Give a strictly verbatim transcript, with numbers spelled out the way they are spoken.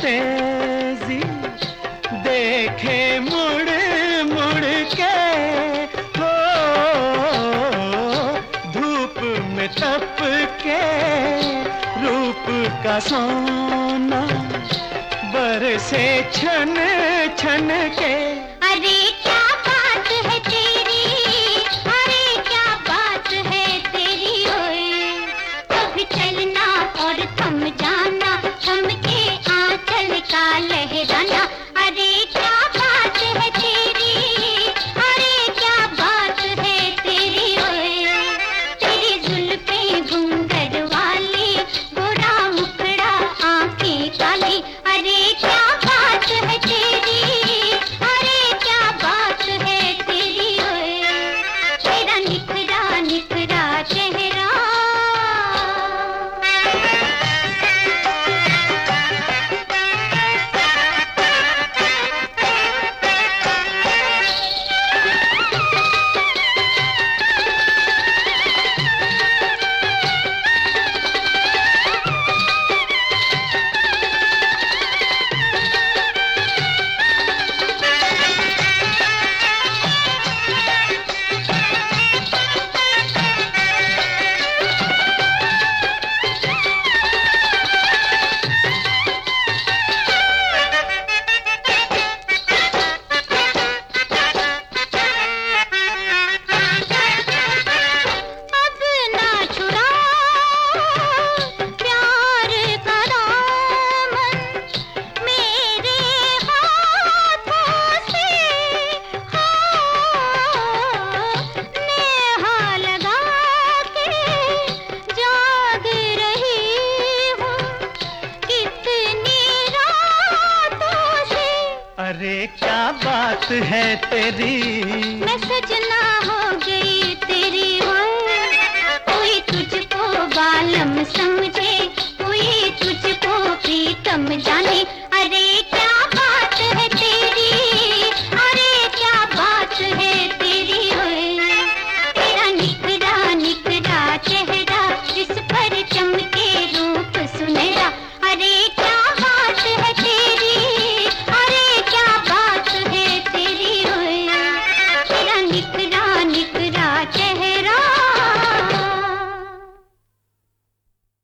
तेजी देखे मुड़ मुड़ के, हो धूप में तप के रूप का सोना बरसे छन छन के। अरे क्या बात है तेरी, अरे क्या बात है तेरी, ओए कभी चलना और थम जाना, थम के आंचल का लहराना। अरे क्या बात है तेरी, अरे क्या बात है तेरी, ओए तेरी जुल्फें घूंघट वाली, गोरा मुखड़ा आंखें काली। अरे क्या बात है तेरी, अरे क्या बात है तेरी, ओए तेरा निखरा निखरा चेहरा। अरे क्या बात है तेरी, मैं सजना हो गई तेरी, हो कोई तुझको बालम समझे, कोई तुझको प्रीतम जाने। अरे क्या बात है तेरी, अरे क्या बात है तेरी, ओए तेरा निखरा निखरा चेहरा, जिस पर चमके रूप सुनहरा। अरे